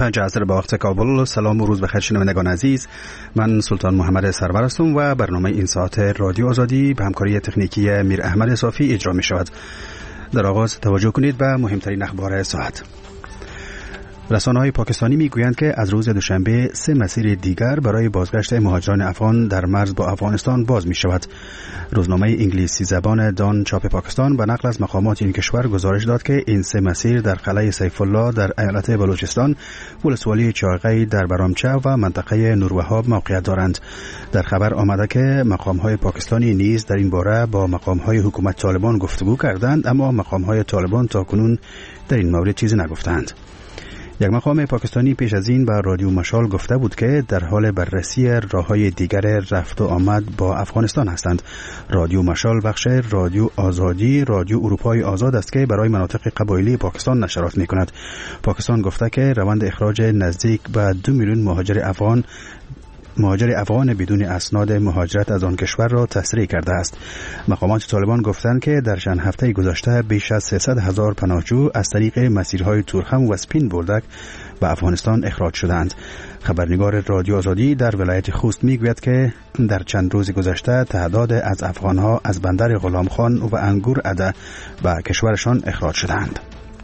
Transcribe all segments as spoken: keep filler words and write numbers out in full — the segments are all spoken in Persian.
پنج عصر به وقت کابل. سلام و روز بخیر شنوندگان عزیز، من سلطان محمد سرور هستم و برنامه این ساعت رادیو آزادی به همکاری تکنیکی میر احمد صافی اجرا می شود. در آغاز توجه کنید به مهمترین اخبار ساعت. رسانه‌های پاکستانی میگویند که از روز دوشنبه سه مسیر دیگر برای بازگشت مهاجران افغان در مرز با افغانستان باز می شود. روزنامه انگلیسی زبان دان چاپ پاکستان به نقل از مقامات این کشور گزارش داد که این سه مسیر در قلعه سیف الله در ایالت بلوچستان، ولسوالی چاقی در برامچه و منطقه نوروهاب موقعیت دارند. در خبر آمده که مقام‌های پاکستانی نیز در این باره با مقام‌های حکومت طالبان گفتگو کردند، اما مقام‌های طالبان تاکنون در این مورد چیزی نگفتند. یک مقام پاکستانی پیش از این به رادیو مشال گفته بود که در حال بررسی راه‌های دیگر رفت و آمد با افغانستان هستند. رادیو مشال بخش رادیو آزادی رادیو اروپای آزاد است که برای مناطق قبایلی پاکستان نشرات می‌کند. پاکستان گفته که روند اخراج نزدیک به دو میلیون مهاجر افغان مهاجر افغان بدون اسناد مهاجرت از آن کشور را تسریع کرده است. مقامات طالبان گفتند که در چند هفته گذشته بیش از سیصد هزار پناهجو از طریق مسیرهای تورخم و سپین بولدک به افغانستان اخراج شدند. خبرنگار رادیو آزادی در ولایت خوست میگوید که در چند روز گذشته تعداد از افغانها از بندر غلام خان و انگور عده به کشورشان اخراج شدند.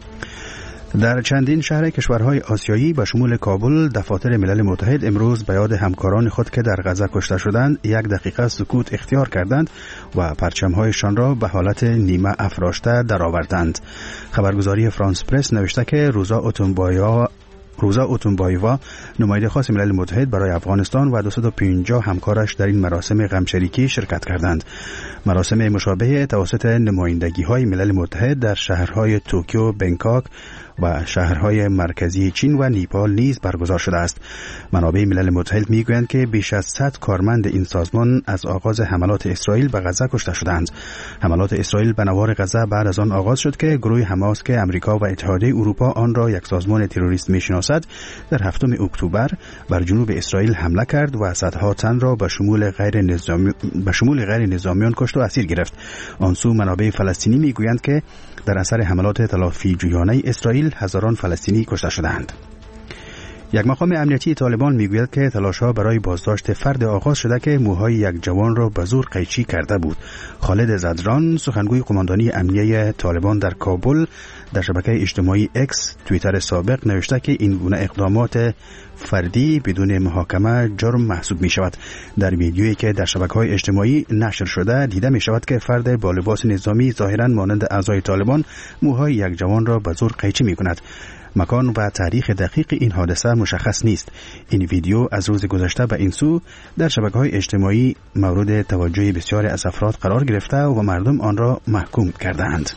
در چندین شهر کشورهای آسیایی به شمول کابل، دفاتر ملل متحد امروز به یاد همکاران خود که در غزه کشته شدند یک دقیقه سکوت اختیار کردند و پرچم‌هایشان را به حالت نیمه افراشته درآوردند. خبرگزاری فرانس پرس نوشته که روزا اوتونبایا روزا اوتونبایوا، نماینده خاص ملل متحد برای افغانستان و دویست و پنجاه همکارش در این مراسم غمشریکی شرکت کردند. مراسم مشابه توسط نمایندگی‌های ملل متحد در شهرهای توکیو، بنکاک و شهرهای مرکزی چین و نیپال نیز برگزار شده است. منابع ملل متحد میگویند که بیش از صد کارمند این سازمان از آغاز حملات اسرائیل به غزه کشته شدند. حملات اسرائیل به نوار غزه بعد از آن آغاز شد که گروه حماس که امریکا و اتحادیه اروپا آن را یک سازمان تروریست میشناسد، در هفتم اکتبر بر جنوب اسرائیل حمله کرد و صدها تن را به شمول غیر نظامی به شمول غیر نظامیان کشت و اسیر گرفت. آن سو منابع فلسطینی میگویند که در اثر حملات تلافی جویانه اسرائیل هزاران فلسطینی کشته شدند. یک مقام امنیتی طالبان میگوید که تلاش‌ها برای بازداشت فرد آغاز شده که موهای یک جوان را به زور قیچی کرده بود. خالد زدران، سخنگوی قماندانی امنیه طالبان در کابل، در شبکه اجتماعی اکس توییتر سابق نوشته که این گونه اقدامات فردی بدون محاکمه جرم محسوب می شود. در ویدیویی که در شبکه‌های اجتماعی نشر شده دیده می شود که فرد با لباس نظامی ظاهراً مانند اعضای طالبان موهای یک جوان را به زور قیچی می کند. مکان و تاریخ دقیق این حادثه مشخص نیست. این ویدیو از روز گذشته به این سو در شبکه‌های اجتماعی مورد توجه بسیاری از افراد قرار گرفته و مردم آن را محکوم کردند.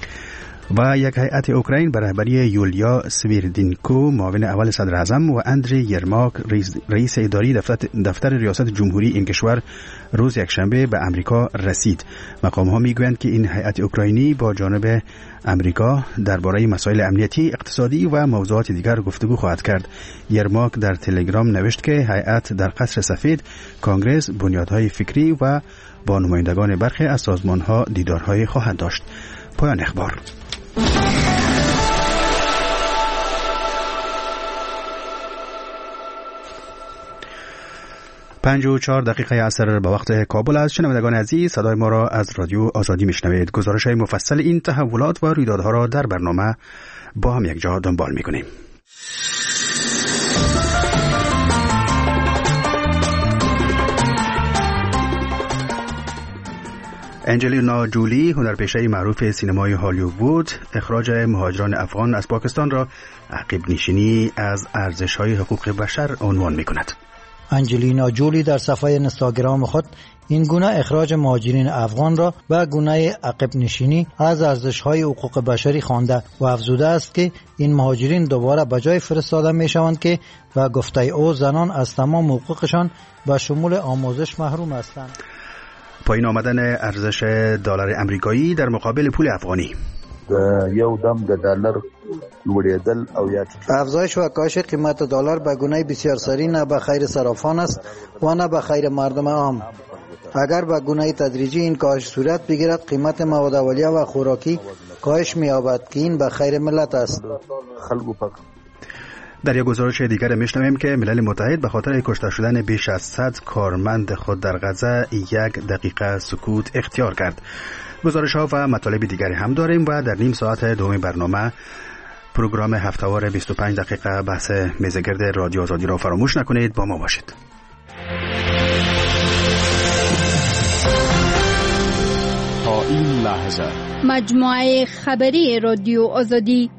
و یک هیئت اوکراین به رهبری یولیا سویردینکو، معاون اول صدر اعظم، و اندری یرماک، رئیس اداری دفتر, دفتر ریاست جمهوری این کشور، روز یکشنبه به امریکا رسید. مقام‌ها میگویند که این هیئت اوکراینی با جانب امریکا درباره مسائل امنیتی، اقتصادی و موضوعات دیگر گفتگو خواهد کرد. یرماک در تلگرام نوشت که هیئت در قصر سفید، کنگره، بنیادهای فکری و با نمایندگان برخی از سازمان‌ها دیدارهای خواهد داشت. پایان اخبار. پنج و چهار دقیقه عصر به وقت کابل است. شنوندگان عزیز، صدای ما را از رادیو آزادی میشنوید. گزارش های مفصل این تحولات و رویدادها را در برنامه با هم یک جا دنبال میکنیم. انجلینا جولی، هنرپیشه معروف سینمای هالیوود، اخراج مهاجران افغان از پاکستان را عقب نشینی از ارزش‌های حقوق بشر عنوان می‌کند. انجلینا جولی در صفحه اینستاگرام خود این گونه اخراج مهاجرین افغان را به گونه عقب نشینی از ارزش‌های حقوق بشری خوانده و افزوده است که این مهاجرین دوباره به جای فرستاده می‌شوند که و گفته او زنان از تمام حقوقشان به شمول آموزش محروم هستند. پایین آمدن ارزش دلار امریکایی در مقابل پول افغانی. یو دم د دلار لوړېدل او یا افزایش و کاهش قیمت دلار به گونه بسیار سریع نه به خیر صرافان است و نه به خیر مردم عام. اگر به گونه تدریجی این کاهش صورت بگیرد، قیمت مواد اولیه و خوراکی کاهش می‌یابد که این به خیر ملت است. در یک گزارش دیگر میشنویم که ملل متحد به خاطر کشته شدن بیش از صد کارمند خود در غزه یک دقیقه سکوت اختیار کرد. گزارش ها و مطالب دیگری هم داریم و در نیم ساعت دوم برنامه پروگرام هفته‌وار بیست و پنج دقیقه بحث میزگرد رادیو آزادی را فراموش نکنید. با ما باشید. تا این لحظه مجموعه خبری رادیو آزادی.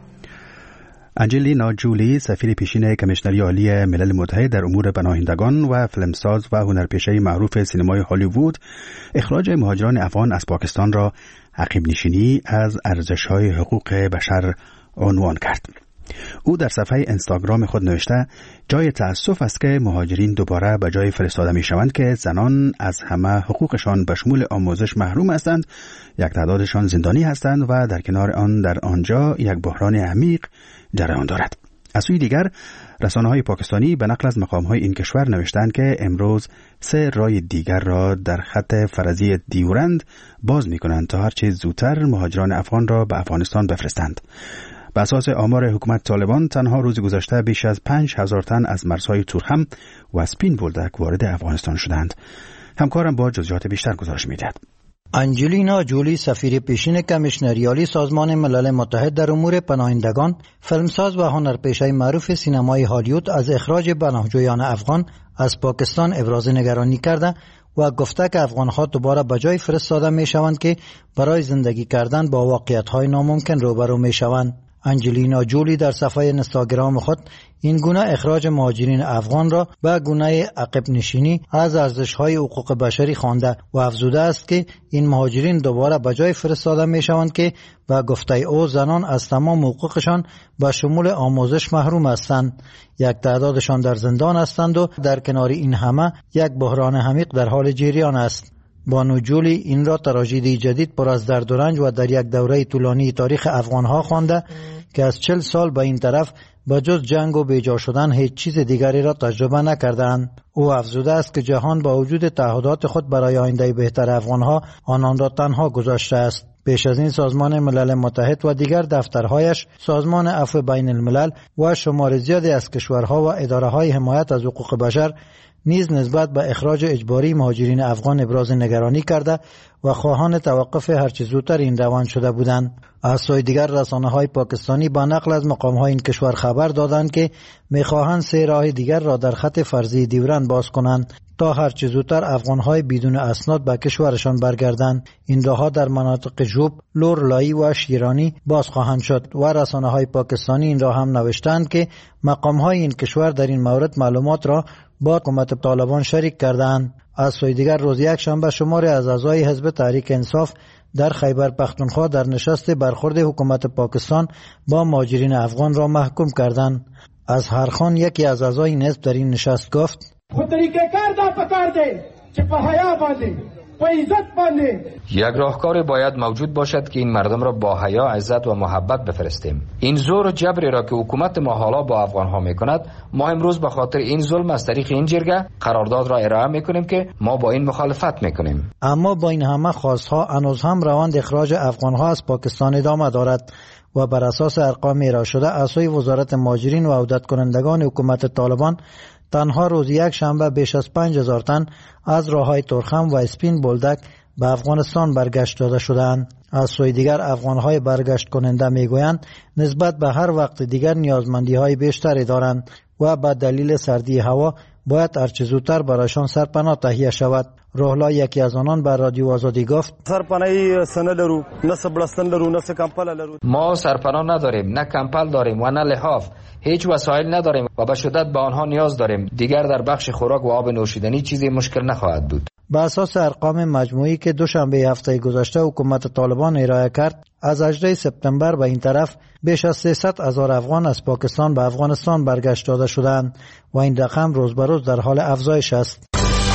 انجلینا جولی، سفیر پیشین کمیشنری عالی ملل متحد در امور پناهندگان و فیلمساز و هنرپیشه معروف سینمای هالیوود، اخراج مهاجران افغان از پاکستان را عقب نشینی از ارزش‌های حقوق بشر عنوان کرد. او در صفحه اینستاگرام خود نوشته: جای تأسف است که مهاجرین دوباره به جای فرستاده می شوند که زنان از همه حقوقشان به شمول آموزش محروم هستند، یک تعدادشان زندانی هستند و در کنار آن در آنجا یک بحران عمیق جریان دارد. از سوی دیگر رسانه‌های پاکستانی به نقل از مقام‌های این کشور نوشتند که امروز سه راه دیگر را در خط فرضی دیورند باز می‌کنند تا هرچه زودتر مهاجران افغان را به افغانستان بفرستند. به اساس آمار حکومت طالبان تنها روز گذشته بیش از پنج هزار تن از مرزهای تورخم و اسپین بولدک وارد افغانستان شدند. همکارم با جزئیات بیشتر گزارش می‌دهد. انجلینا جولی، سفیر پیشین کمیشنری عالی سازمان ملل متحد در امور پناهندگان، فیلمساز و هنرپیشه معروف سینمای هالیوود از اخراج پناهجویان افغان از پاکستان ابراز نگرانی کرده و گفته که افغان‌ها دوباره به جای فرستاده می‌شوند که برای زندگی کردن با واقعیت‌های ناممکن روبرو می‌شوند. انجلینا جولی در صفحه اینستاگرام خود این گونه اخراج مهاجرین افغان را به گونه عقب نشینی از ارزش‌های حقوق بشری خوانده و افزوده است که این مهاجرین دوباره به جای فرستاده می‌شوند که به گفته او زنان از تمام حقوقشان به شمول آموزش محروم هستند، یک تعدادشان در زندان هستند و در کنار این همه یک بحران عمیق در حال جریان است. بانو جولی این را تراژدی جدید پر از درد و رنج و در یک دوره طولانی تاریخ افغان‌ها خوانده که از چل سال به این طرف به جز جنگ و بیجا شدن هیچ چیز دیگری را تجربه نکردند. او افزوده است که جهان با وجود تعهدات خود برای آینده بهتر افغان‌ها آنان را تنها گذاشته است. پیش از این سازمان ملل متحد و دیگر دفترهایش، سازمان عفو بین الملل و شمار زیادی از کشورها و اداره‌های حمایت از حقوق بشر نیز نسبت به اخراج اجباری مهاجرین افغان ابراز نگرانی کرده و خواهان توقف هرچه زودتر این روند شده بودند. از سوی دیگر رسانه‌های پاکستانی با نقل از مقام‌های این کشور خبر دادند که می‌خواهند سه راه دیگر را در خط فرضی دیورند باز کنند تا هرچه زودتر افغان‌های بدون اسناد به کشورشان برگردند. این راه‌ها در مناطق جوب، لور، لایی و شیرانی باز خواهند شد و رسانه‌های پاکستانی این را هم نوشتند که مقام‌های این کشور در این مورد معلومات را با حکومت طالبان شریک کردند. از سوی دیگر روز یک شنبه شماری از اعضای حزب تحریک انصاف در خیبر پختونخوا در نشست برخورد حکومت پاکستان با مهاجرین افغان را محکوم کردند. از هر خان یکی از اعضای این حزب در این نشست گفت: خود طریقه کار دا پکار ده که په حیا باندې په عزت باندې یک راهکار باید موجود باشد که این مردم را با حیا، عزت و محبت بفرستیم. این زور و جبری را که حکومت ما حالا با افغان ها میکند، ما امروز به خاطر این ظلم از طریق این جرگه قرارداد را ارائه میکنیم که ما با این مخالفت میکنیم. اما با این همه خواستها هنوز هم روند اخراج افغان ها از پاکستان ادامه دارد و بر اساس ارقام ارائه شده از سوی وزارت مهاجرین و عودت کنندگان حکومت طالبان تنها روز یک شنبه بیش از پنج هزار تن از راههای تورخم و اسپین بولدک به افغانستان برگشت داده شدند. از سوی دیگر افغانهای برگشت کننده میگویند نسبت به هر وقت دیگر نیازمندی های بیشتری دارند و به دلیل سردی هوا باید هرچه زودتر برایشان سرپناه تهیه شود. روحلا یکی از آنان بر رادیو آزادی گفت: سرپناهی سنه لرو، نه سبلستان لرو، نه کمپل لرو. ما سرپناه نداریم، نه کمپل داریم و نه لحاف. هیچ وسایل نداریم و به شدت به آنها نیاز داریم. دیگر در بخش خوراک و آب نوشیدنی چیزی مشکل نخواهد بود. به اساس ارقام مجموعی که دوشنبه هفته گذشته حکومت طالبان ارائه کرد، از هجدهم سپتامبر به این طرف بیش از سیصد هزار افغان از پاکستان به افغانستان برگشت داده شدند و این رقم روز به روز در حال افزایش است.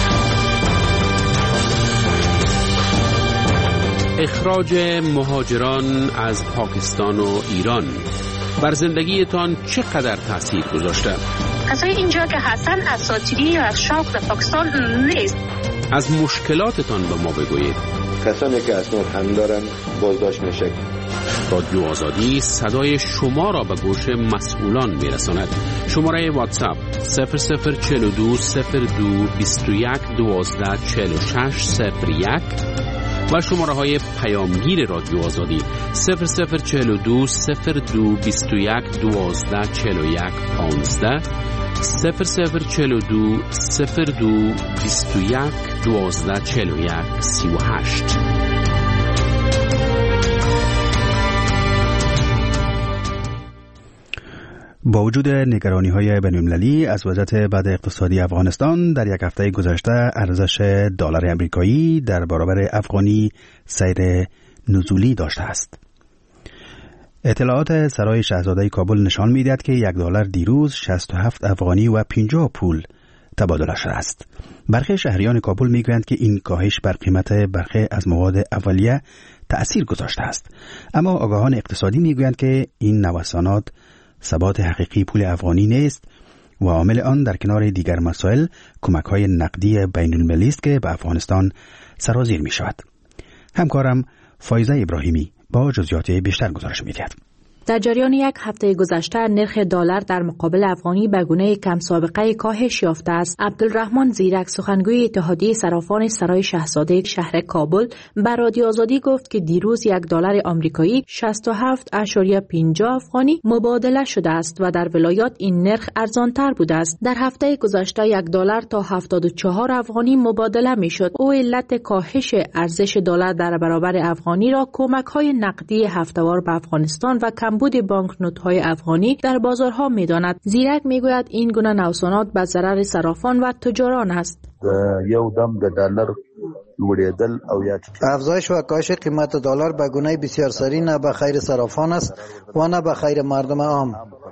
اخراج مهاجران از پاکستان و ایران بر زندگیتان چقدر تاثیر گذاشته؟ کسایی اینجا که هستن اساطیری یا از شوق به پاکستان نیست. از مشکلاتتان به ما بگویید. کسانی که اسناد هم دارن بازداشت میشه. رادیو آزادی صدای شما را به گوش مسئولان میرساند. شماره واتساپ صفر صفر چهل و دو صفر دو بیست و یک دوازده چهل و شش صفر یک و شماره های پیامگیر رادیو آزادی صفر صفر چهل و دو صفر دو بیست و یک دوازده چهل و یک پانزده صفر صفر چهل و دو صفر دو بیست و یک دوازده چهل و یک سی و هشت. با وجود نگرانی های بین‌المللی از وضعیت بد اقتصادی افغانستان، در یک هفته گذشته ارزش دلار آمریکایی در برابر افغانی سیر نزولی داشته است. اطلاعات سرای شاهزاده کابل نشان می‌دهد که یک دلار دیروز شصت و هفت افغانی و پنجاه پول تبادله شده است. برخی شهریان کابل میگویند که این کاهش بر قیمت برخی از مواد اولیه تأثیر گذاشته است، اما آگاهان اقتصادی میگویند که این نوسانات ثبات حقیقی پول افغانی نیست و عامل آن در کنار دیگر مسائل کمک‌های نقدی بین‌المللی است که به افغانستان سرازیر می‌شود. همکارم فایزه ابراهیمی با جزئیات بیشتر گزارش می‌دهد. در جریان یک هفته گذشته نرخ دلار در مقابل افغانی به گونه کم سابقه کاهش یافته است. عبدالرحمن زیرک سخنگوی اتحادیه صرافان سرای شاهزاده شهر کابل به رادیو آزادی گفت که دیروز یک دلار آمریکایی شصت و هفت ممیز پنجاه افغانی مبادله شده است و در ولایات این نرخ ارزانتر بوده است. در هفته گذشته یک دلار تا هفتاد و چهار افغانی مبادله میشد. او علت کاهش ارزش دلار در برابر افغانی را کمک‌های نقدی هفته‌وار به افغانستان و کم بود بانکنوت‌های افغانی در بازارها می‌داند. زیرک می‌گوید این گونه نوسانات به ضرر صرافان و تجاران است. یو دم د دلار لوړېدل او یا افزایش و کاهش قیمت دلار به گونه بسیار سریع نه به خیر صرافان است و نه به خیر مردم عام.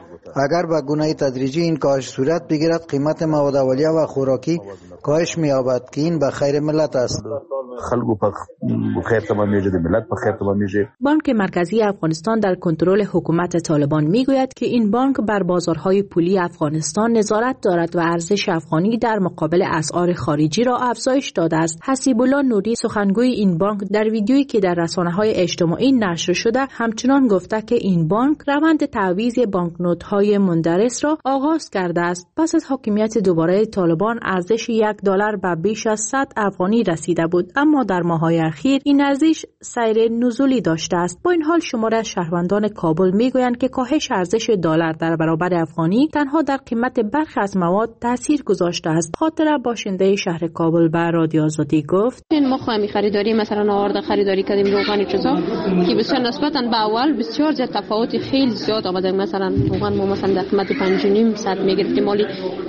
اگر به گونه تدریجی این کاهش صورت بگیرد، قیمت مواد اولیه و خوراکی کاهش می‌یابد که این به خیر ملت است. خلکو په خیر تمامیږي، د ملت په خیر تمامیږي. بانک مرکزی افغانستان در کنترل حکومت طالبان میگوید که این بانک بر بازارهای پولی افغانستان نظارت دارد و ارزش افغانی در مقابل اسعار خارجی را افزایش داده است. حسیب الله نوری سخنگوی این بانک در ویدیویی که در رسانه‌های اجتماعی نشر شده همچنان گفته که این بانک روند تعویض بانکنوت‌های مندرس را آغاز کرده است. پس از حاکمیت دوباره طالبان ارزش یک دلار به بیش از صد افغانی رسیده بود، اما در ماه‌های اخیر این ارزش سیر نزولی داشته است. با این حال شماری از شهروندان کابل میگویند که کاهش ارزش دلار در برابر افغانی تنها در قیمت برخی از مواد تاثیر گذاشته است. خاطره باشنده شهر کابل به رادیو آزادی گفت: ما خواهیم خریداری مثلا آورده خریداری کردیم روغن چیزا که بسیار نسبتا به اول بسیار زیاد تفاوت خیلی زیاد آمده. مثلا روغن ما مثلا در قیمت پنج و نیم صد میگرفتیم، مالی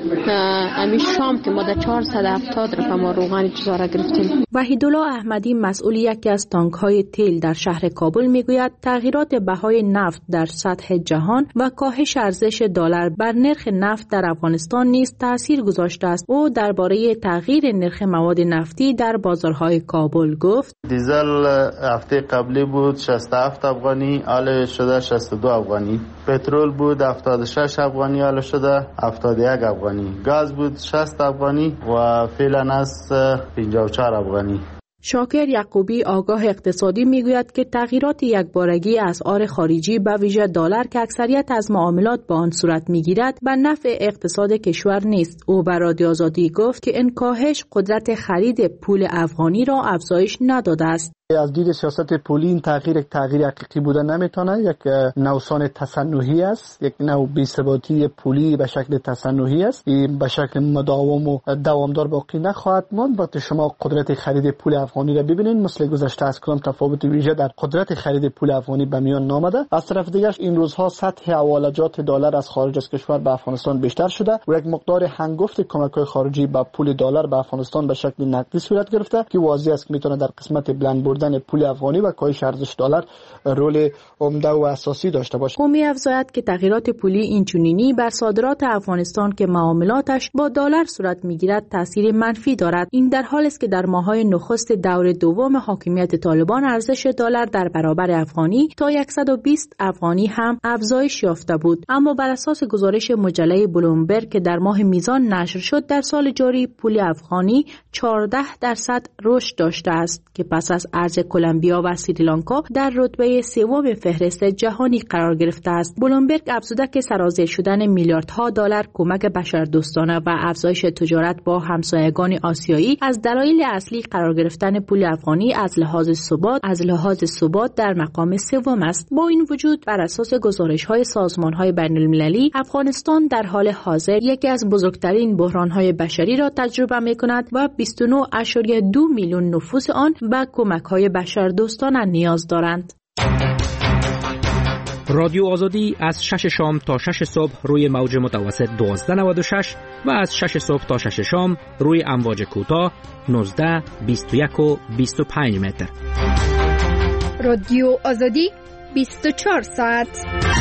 امی شام که ما در چهارصد و هفتاد رقم روغن چیزا را گرفتیم. وحیدالله احمدی مسئول یکی از تانک‌های تیل در شهر کابل میگوید تغییرات بهای نفت در سطح جهان و کاهش ارزش دلار بر نرخ نفت در افغانستان نیز تاثیر گذاشته است. او درباره تغییر نرخ مواد نفتی در بازارهای کابل گفت: دیزل هفته قبلی بود شصت و هفت افغانی، حالا شده شصت و دو افغانی. پترول بود هفتاد و شش افغانی، حالا شده هفتاد و یک افغانی. گاز بود شصت افغانی و فعلا است پنجاه و چهار افغانی. شاکر یعقوبی آگاه اقتصادی میگوید که تغییرات یکبارگی اسعار خارجی به ویژه دلار که اکثریت از معاملات با آن صورت میگیرد به نفع اقتصاد کشور نیست. او به رادیو آزادی گفت که این کاهش قدرت خرید پول افغانی را افزایش نداده است. از دید سیاست پولی این تغییر یک تغییر حقیقی بوده نمیتونه، یک نوسان تصنعی است، یک نوع بی‌ثباتی پولی به شکل تصنعی است. این به شکل مداوم و دوامدار باقی نخواهد ماند. وقتی شما قدرت خرید پول افغانی را ببینید مثل گذشته از کدام تفاوت ویژه در قدرت خرید پول افغانی به میان نامده. از طرف دیگر این روزها سطح حوالجات دلار از خارج از کشور به افغانستان بیشتر شده و یک مقدار هنگفت کمک‌های خارجی به پول دلار به افغانستان به شکل نقدی صورت گرفته که واضح است که میتونه در قسمت بلند بردن پول افغانی و کاهش ارزش دلار رول عمده و اساسی داشته باشه. او می‌افزاید که تغییرات پولی اینچنینی بر صادرات افغانستان که معاملاتش با دلار صورت می‌گیرد تاثیر منفی دارد. این در حالی است که در ماه‌های نخست دور دوم حاکمیت طالبان ارزش دلار در برابر افغانی تا صد و بیست افغانی هم افزایش یافته بود، اما بر اساس گزارش مجله بلومبرگ که در ماه میزان نشر شد در سال جاری پول افغانی چهارده درصد رشد داشته است که پس از وضع کلمبیا و سریلانکا در رتبه سوم فهرست جهانی قرار گرفته است. بلومبرگ افزوده که سرازیر شدن میلیاردها دلار کمک بشردوستانه و افزایش تجارت با همسایگان آسیایی از دلایل اصلی قرار گرفتن پول افغانی از لحاظ ثبات از لحاظ ثبات در مقام سوم است. با این وجود بر اساس گزارش‌های سازمان‌های بین‌المللی افغانستان در حال حاضر یکی از بزرگترین بحران‌های بشری را تجربه می‌کند و بیست و نه ممیز دو میلیون نفوس آن به کمک‌های بشردوستانه نیاز دارند. رادیو آزادی از شش شام تا شش صبح روی موج متوسط دوازده نود و شش و از شش صبح تا شش شام روی امواج کوتاه نوزده، بیست و یک و بیست و پنج متر. رادیو آزادی بیست و چهار ساعت.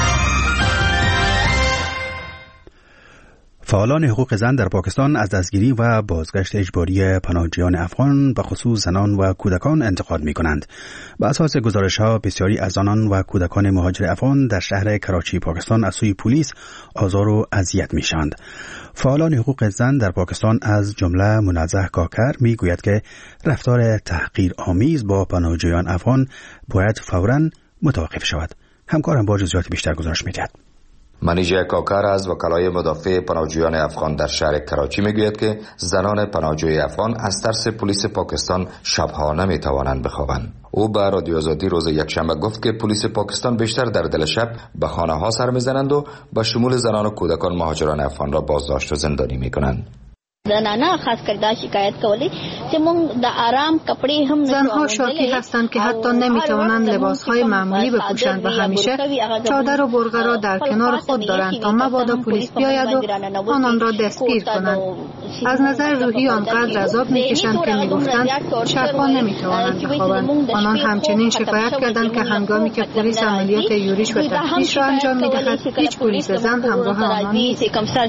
فعالان حقوق زن در پاکستان از دستگیری و بازگشت اجباری پناهجویان افغان به خصوص زنان و کودکان انتقاد می کنند. بر اساس گزارش‌ها بسیاری از زنان و کودکان مهاجر افغان در شهر کراچی پاکستان از سوی پلیس آزار و اذیت می شوند. فعالان حقوق زن در پاکستان از جمله منزه کاکر می گوید که رفتار تحقیر آمیز با پناهجویان افغان باید فوراً متوقف شود. همکارم با جزئیات بیشتر گزارش می دهد. منیژه کاکر از وکلای مدافع پناهجویان افغان در شهر کراچی میگوید که زنان پناهجوی افغان از ترس پلیس پاکستان شبها نمیتوانند بخوابند. او به رادیو آزادی روز یکشنبه گفت که پلیس پاکستان بیشتر در دل شب به خانه ها سر میزنند و به شمول زنان و کودکان مهاجران افغان را بازداشت و زندانی میکنند. زنانه خاص کرده شکایت کولی که مون د آرام کپڑے هم زنها شاکی هستند که حتی نمیتوانند لباسهای معمولی بپوشند و همیشه چادر و برقه را در کنار خود دارند تا مبادا پلیس بیاید و آنان را دستگیر کنند. از نظر روحی آنقدر عذاب میکشند که میگفتند شبها نمیتوانند بخوابند. آنان همچنین شکایت کردند که هنگامی که پلیس عملیات یورش و تفتیش را انجام میدهد هیچ پلیس زن همراه آنان نیست.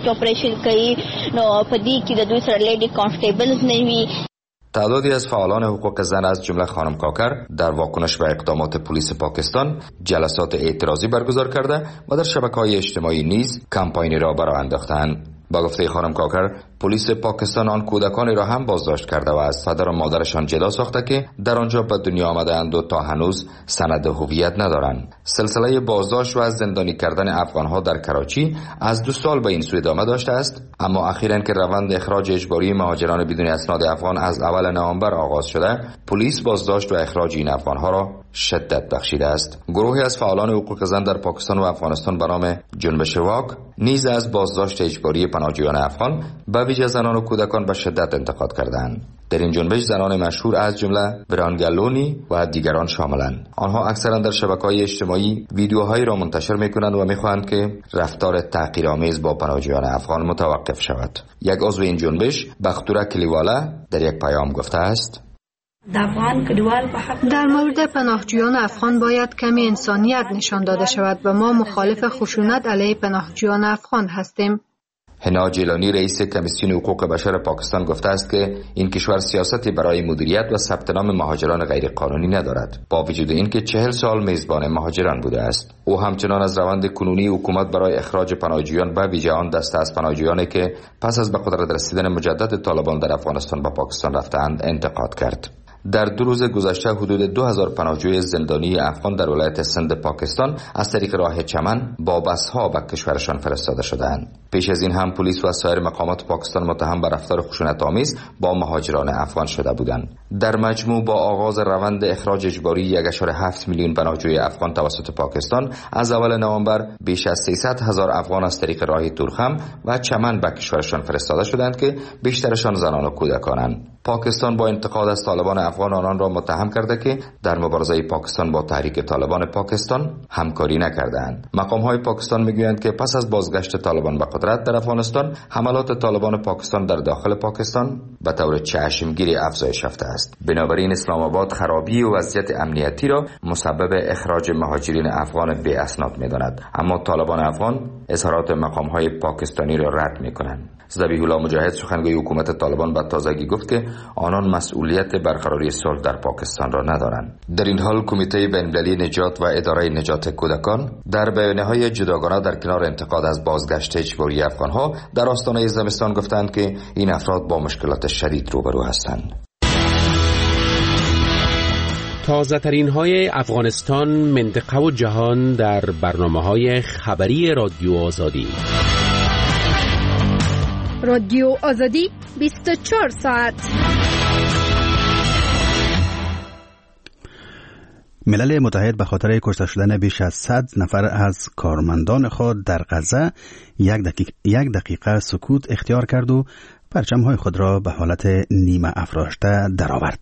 تعدادی از فعالان حقوق زن از جمله خانم کاکر در واکنش به اقدامات پلیس پاکستان جلسات اعتراضی برگزار کرده و در شبکه‌های اجتماعی نیز کمپاینی را برآورده انداختند. با گفته خانم کاکر پلیس پاکستان آن کودکانی را هم بازداشت کرده و از پدر و مادرشان جدا ساخته که در آنجا به دنیا آمده‌اند و تا هنوز سند هویت ندارند. سلسله بازداشت و از زندانی کردن افغانها در کراچی از دو سال به این سو ادامه داشته است، اما اخیراً که روند اخراج اجباری مهاجران بدون اسناد افغان از اول نوامبر آغاز شده، پلیس بازداشت و اخراج این افغانها را شدت بخشیده است. گروهی از فعالان حقوق زن در پاکستان و افغانستان به نام جنبش واک نیز از بازداشت اجباری پناهجویان افغان به ویژه زنان و کودکان به شدت انتقاد کردند. در این جنبش زنان مشهور از جمله برانگالونی و دیگران شاملند. آنها اکثرا در شبکه‌های اجتماعی ویدیوهایی را منتشر می‌کنند و می‌خواهند که رفتار تحقیرآمیز با پناهجویان افغان متوقف شود. یک عضو این جنبش بختوره کلیواله در یک پیام گفته است: در مورد پناهجویان افغان باید کمی انسانیت نشان داده شود و ما مخالف خشونت علیه پناهجویان افغان هستیم. حنا جیلانی رئیس کمیسیون حقوق بشر پاکستان گفته است که این کشور سیاستی برای مدیریت و ثبت نام مهاجران غیرقانونی ندارد، با وجود اینکه چهل سال میزبان مهاجران بوده است. او همچنان از روند کنونی حکومت برای اخراج پناهجویان به ویژه آن دسته از پناهجویانی که پس از به قدرت رسیدن مجدد طالبان در افغانستان به پاکستان رفتند انتقاد کرد. در دو روز گذشته حدود دو هزار پناهجوی زندانی افغان در ولایت سند پاکستان از طریق راه چمن با بس‌ها به کشورشان فرستاده شدند. پیش از این هم پلیس و سایر مقامات پاکستان متهم به رفتار خشونت‌آمیز با مهاجران افغان شده بودند. در مجموع با آغاز روند اخراج اجباری یک ممیز هفت میلیون پناهجوی افغان توسط پاکستان از اول نوامبر بیش از سیصد هزار افغان از طریق راه تورخم و چمن به کشورشان فرستاده شدند که بیشترشان زنان و کودکانند. پاکستان با انتقاد از طالبان افغان آنان را متهم کرده که در مبارزه پاکستان با تحریک طالبان پاکستان همکاری نکردند. مقام‌های پاکستان میگویند که پس از بازگشت طالبان به قدرت در افغانستان، حملات طالبان پاکستان در داخل پاکستان به طور چشمگیری افزایش یافته است. بنابراین اسلام آباد خرابی و وضعیت امنیتی را مسبب اخراج مهاجرین افغان بی اسناد می‌داند، اما طالبان افغان اظهارات مقام‌های پاکستانی را رد می‌کنند. ذبیح الله مجاهد سخنگوی حکومت طالبان به تازگی گفت که آنان مسئولیت برقراری صلح در پاکستان را ندارند. در این حال کمیته بین‌المللی نجات و اداره نجات کودکان در بیانیه‌های جداگانه در کنار انتقاد از بازگشت اجباری افغان‌ها در آستانه زمستان گفتند که این افراد با مشکلات شدید روبرو هستند. تازه ترین های افغانستان، منطقه و جهان در برنامه های خبری رادیو آزادی. رادیو آزادی بیست و چهار ساعت. ملل متحد به خاطر کشته شدن بیش از صد نفر از کارمندان خود در غزه یک دقیقه, یک دقیقه سکوت اختیار کرد و پرچم‌های خود را به حالت نیمه افراشته درآورد.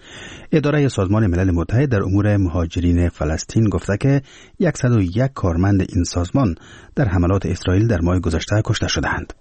اداره سازمان ملل متحد در امور مهاجرین فلسطین گفته که صد و یک کارمند این سازمان در حملات اسرائیل در ماه گذشته کشته شدند.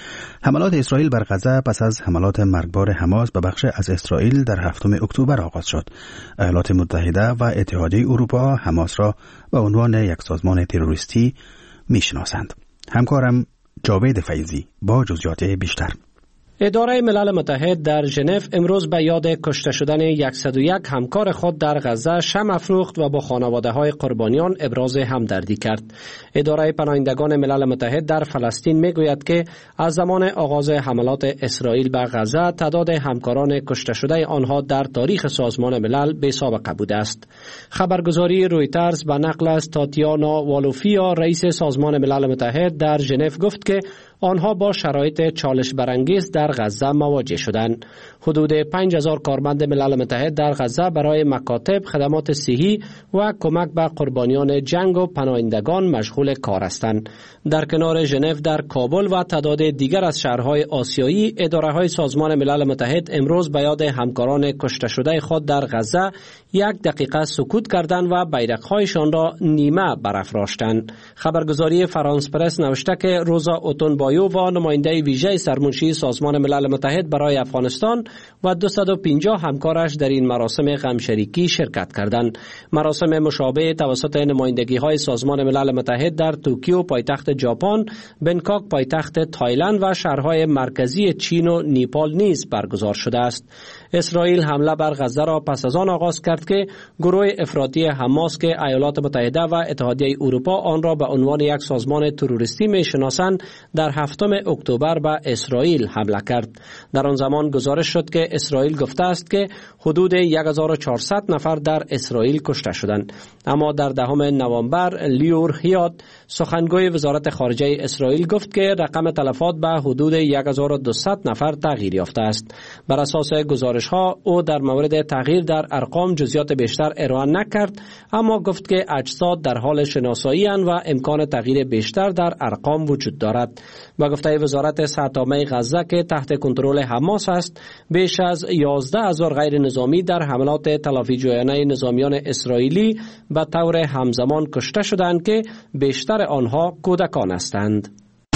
حملات اسرائیل بر غزه پس از حملات مرگبار حماس به بخش از اسرائیل در هفتم اکتبر آغاز شد. ایالات متحده و اتحادیه اروپا حماس را به عنوان یک سازمان تروریستی میشناسند. همکارم جاوید فیضی با جزئیات بیشتر. اداره ملل متحد در ژنو امروز به یاد کشته شدن صد و یک همکار خود در غزه شمع افروخت و با خانواده‌های قربانیان ابراز همدردی کرد. اداره پناهندگان ملل متحد در فلسطین میگوید که از زمان آغاز حملات اسرائیل به غزه تعداد همکاران کشته شده آنها در تاریخ سازمان ملل بی سابقه بوده است. خبرگزاری رویترز به نقل از تاتیانا والوفیا رئیس سازمان ملل متحد در ژنو گفت که آنها با شرایط چالش برانگیز در غزه مواجه شدند. حدود پنج هزار کارمند ملل متحد در غزه برای مکاتب، خدمات صحی و کمک به قربانیان جنگ و پناهندگان مشغول کار هستند. در کنار ژنو در کابل و تعداد دیگر از شهرهای آسیایی، اداره‌های سازمان ملل متحد امروز به یاد همکاران کشته شده خود در غزه یک دقیقه سکوت کردند و بیرق‌هایشان را نیمه برافراشتند. خبرگزاری فرانس پرس نوشته که روزا اوتون بایو و نماینده ویژه سرمنشی سازمان ملل متحد برای افغانستان و دویست و پنجاه همکارش در این مراسم غمشریکی شرکت کردند. مراسم مشابه توسط نمایندگی‌های سازمان ملل متحد در توکیو پایتخت ژاپن، بنکاک پایتخت تایلند و شهرهای مرکزی چین و نیپال نیز برگزار شده است. اسرائیل حمله بر غزه را پس از آن آغاز کرد که گروه افراطی حماس که ایالات متحده و اتحادیه اروپا آن را به عنوان یک سازمان تروریستی می‌شناسند در هفتم اکتبر به اسرائیل حمله کرد. در آن زمان گزارش شد که اسرائیل گفته است که حدود هزار و چهارصد نفر در اسرائیل کشته شدند. اما در دهم نوامبر لیور هیات سخنگوی وزارت خارجه اسرائیل گفت که رقم تلفات به حدود هزار و دویست نفر تغییر یافته است. بر اساس گزارش ها او در مورد تغییر در ارقام جزئیات بیشتر ارائه نکرد، اما گفت که اجساد در حال شناسایی اند و امکان تغییر بیشتر در ارقام وجود دارد. با گفته وزارت صحت عامه غزه که تحت کنترل حماس است، بیش از یازده هزار غیر نظامی در حملات تلافی جویانه نظامیان اسرائیلی به طور همزمان کشته شدند که بیشتر آنها کودکان هستند.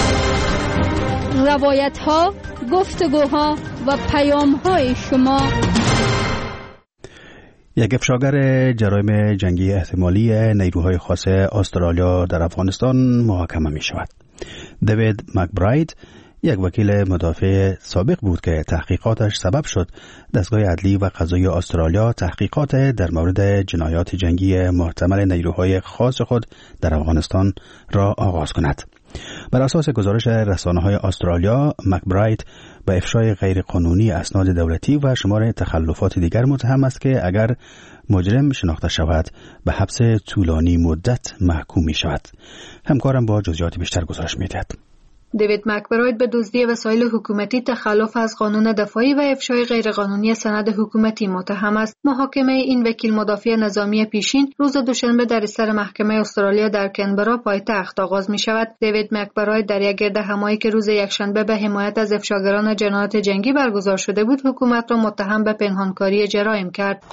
روایت ها، گفتگوها و پیام های شما. یک افشاگر جرایم جنگی احتمالی نیروهای خاص استرالیا در افغانستان محاکمه می شود. دیوید مکبراید یک وکیل مدافع سابق بود که تحقیقاتش سبب شد دستگاه عدلی و قضایی استرالیا تحقیقات در مورد جنایات جنگی محتمل نیروهای خاص خود در افغانستان را آغاز کند. بر اساس گزارش رسانه‌های استرالیا، مکبراید به افشای غیرقانونی اسناد دولتی و شمار تخلفات دیگر متهم است که اگر مجرم شناخته شود به حبس طولانی مدت محکوم می شود. همکارم با جزئیات بیشتر گزارش می دهد. دیوید مکبراید به دزدی وسایل حکومتی، تخلف از قانون دفاعی و افشای غیرقانونی سند حکومتی متهم است. محاکمه این وکیل مدافع نظامی پیشین روز دوشنبه در سر محکمه استرالیا در کانبرا پایتخت آغاز می شود. دیوید مکبراید در یک گردهمایی که روز یکشنبه به حمایت از افشاگران جنایات جنگی برگزار شده بود، حکومت را متهم به پنهانکاری جرایم کرد.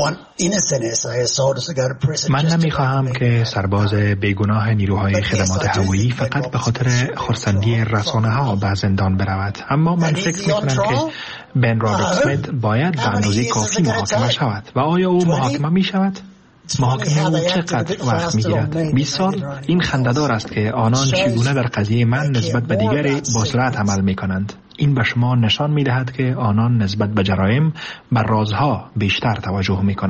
من نمی‌خواهم که سرباز بیگناه نیروهای خدمات هوایی فقط به خاطر خرسندی رسانه‌ها به زندان برود، اما من فکر می‌کنم که بن رابرتسمید باید به اندازه کافی محاکمه شود. و آیا او محاکمه می‌شود؟ محاکمه او چقدر وقت می‌گیرد؟ بیست سال؟ این خنده‌دار است که آنان چگونه در قضیه من نسبت به دیگری با سرعت عمل می‌کنند. این به شما نشان می‌دهد که آنان نسبت به جرایم بر رازها بیشتر توجه می‌کنند.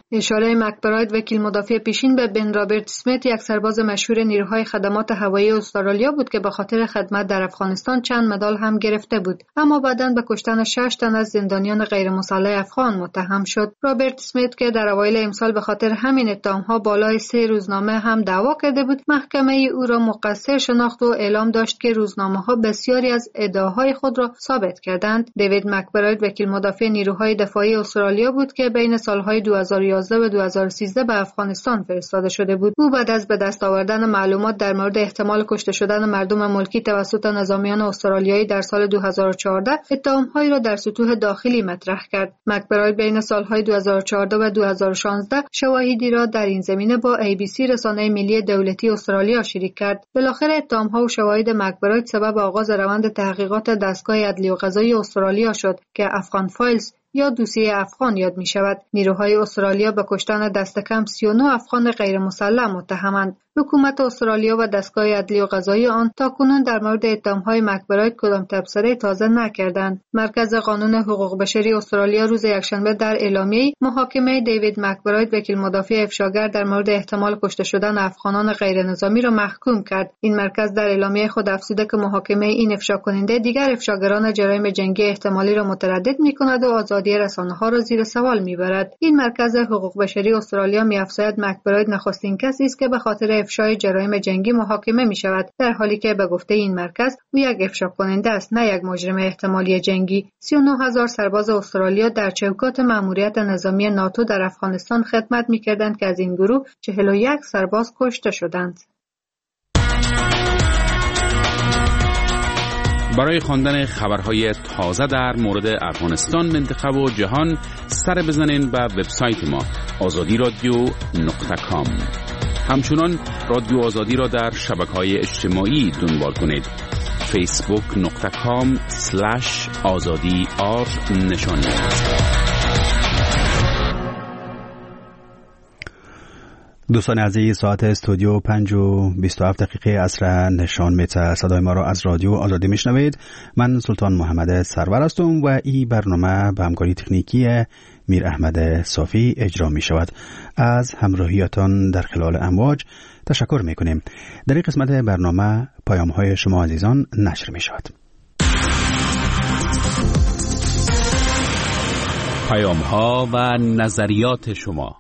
اشاره مکبراید وکیل مدافع پیشین به بن رابرت اسمیت، یک سرباز مشهور نیروهای خدمات هوایی استرالیا بود که به خاطر خدمت در افغانستان چند مدال هم گرفته بود، اما بعداً به کشتن شش تن از زندانیان غیر مسلح افغان متهم شد. رابرت اسمیت که در اوایل امسال به خاطر همین اتهام‌ها بالای سه روزنامه هم دعوا کرده بود، محکمه او را مقصر شناخت و اعلام داشت که روزنامه‌ها بسیاری از ادعاهای خود را ثابت کردند. دیوید مکبراید وکیل مدافع نیروهای دفاعی استرالیا بود که بین سالهای دو هزار و یازده و دو هزار و سیزده به افغانستان فرستاده شده بود. او بعد از به دست آوردن معلومات در مورد احتمال کشته شدن مردم ملکی توسط نظامیان استرالیایی در سال دو هزار و چهارده اتهام‌هایی را در سطوح داخلی مطرح کرد. مکبراید بین سالهای دو هزار و چهارده و دو هزار و شانزده شواهدی را در این زمینه با ای بی سی رسانه ملی دولتی استرالیا شریک کرد. بالاخره اتهام‌ها و شواهد مکبراید سبب آغاز روند تحقیقات دستگاه عدلی و قضایی استرالیا شد که افغان فایلز یا دوسیه افغان یاد می شود. نیروهای استرالیا به کشتن دست کم سی و نه افغان غیر مسلح متهمند. حکومت استرالیا و دستگاه عدلی و قضایی آن تاکنون در مورد اتهام‌های مکبراید کدام تبصره تازه نکردند. مرکز قانون حقوق بشری استرالیا روز یکشنبه در اعلامیه محاکمه دیوید مکبراید وکیل مدافع افشاگر در مورد احتمال کشته شدن افغانان غیر نظامی را محکوم کرد. این مرکز در اعلامیه خود افزوده که محاکمه این افشا کننده دیگر افشاگران جرایم جنگی احتمالی را متردد می‌کند و آزادی رسانه‌ها را زیر سوال می‌برد. این مرکز حقوق بشری استرالیا می‌افزاید مکبراید نخستین کسی است که به خاطر افشای جرایم جنگی محاکمه می شود، در حالی که به گفته این مرکز او یک افشا کننده است، نه یک مجرم احتمالی جنگی. سی و نه هزار سرباز استرالیا در چوکات مأموریت نظامی ناتو در افغانستان خدمت می کردند که از این گروه چهل و یک سرباز کشته شدند. برای خواندن خبرهای تازه در مورد افغانستان، منطقه و جهان سر بزنین به وبسایت ما آزادی رادیو نقطه کام. همچنان رادیو آزادی را در شبکه‌های اجتماعی دنبال کنید. فیسبوک نقطه کام سلش آزادی آر نشان دهید. دوستان عزیز، ساعت استودیو پنج و بیست و هفت دقیقه عصر نشان میده. صدای ما را از رادیو آزادی میشنوید. من سلطان محمد سرور هستم و این برنامه به همکاری تکنیکی میر احمد صافی اجرا می شود. از همراهیتان در خلال امواج تشکر می کنیم. در این قسمت برنامه پیام های شما عزیزان نشر می شود. پیام ها و نظریات شما.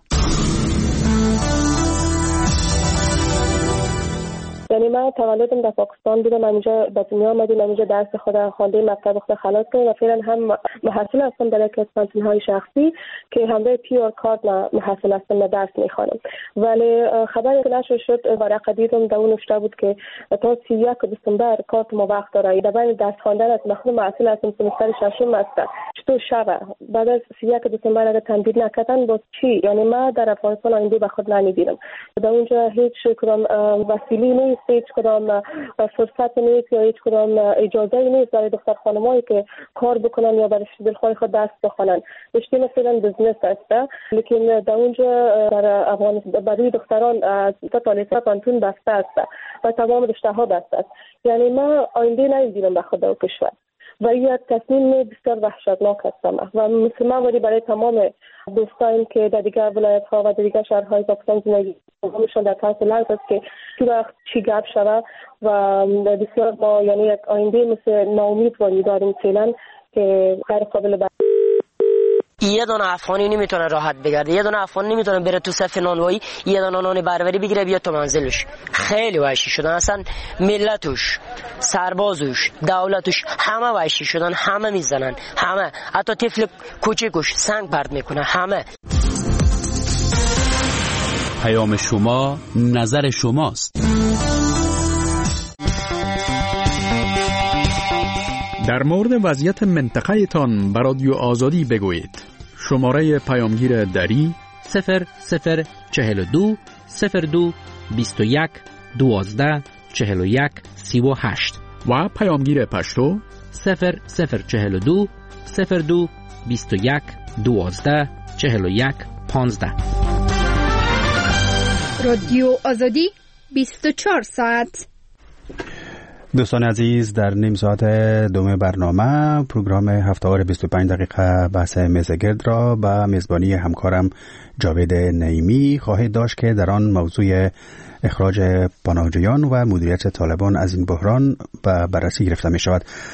یعنی من تولدم در پاکستان بودم، اینجا به دنیا آمدیم، اینجا درس خود خوانده، مکتب خود خلاص کردم و فعلا هم محصل هستم در یک از پانتون‌های شخصی که همراه پیور کارت محصل هستم و درس میخوانم. ولی خبری که نشر شد ورقه دیدم در اون نوشته بود که تا سی و یک دسامبر کارت ما وقت داره. در بین درس خواندن است، مخصوصا محصل هستم سمستر ششم است. چطور شبه بعد از سی و یک دسامبر اگر تمدید نکردن باز چی؟ یعنی ما در افغانستان آینده به خود نمیبینم. در اونجا هیچ کدام وسیله نیست، هیچ کدام فرصت نیست یا هیچ کدام اجازه نیست برای دختر خانمایی که کار بکنن یا برای دلخواه خود درس بخونن. رشته مثلا بزنس است، لیکن در اونجا در افغانستان برای دختران تا تالیسا پانتون بسته است و تمام رشته ها بسته است. یعنی ما آینده نمیبینم به خود و کشور و این تصمیم بسیار وحشتناک است و مسلمان ولی برای تمام دوستان که در دیگر ولایت ها و در دیگر شهرهای پاکستان زندگی همشون در طرف لحظه است که تو وقت چی گپ شود و بسیار با یعنی یک آینده مثل ناامیدواری داریم فعلا که غیر قابل بر یه دونه افغانی نمیتونه راحت بگرده، یه دونه افغانی نمیتونه بره تو صف نانوایی یه دونه نان بربری بگیره بیاد تو منزلش. خیلی وحشی شدن، اصلا ملتش، سربازش، دولتش همه وحشی شدن، همه میزنن، همه، حتی طفل کوچیکش سنگ پرت میکنه، همه. پیام شما نظر شماست. در مورد وضعیت منطقه تان به رادیو آزادی بگویید. شماره پیامگیر دری صفر صفر چهل و دو صفر دو بیست و یک دوازده چهل و یک سی و هشت و پیامگیر پشتو صفر صفر چهل و دو صفر دو بیست و یک دوازده چهل و یک پانزده. رادیو آزادی بیست و چهار ساعت. دوستان عزیز، در نیم ساعت دوم برنامه پروگرام هفته‌وار بیست و پنج دقیقه بحث میزگرد را به میزبانی همکارم جاوید نعیمی خواهید داشت که در آن موضوع اخراج پناهجویان و مدیریت طالبان از این بحران به بررسی گرفته می شود.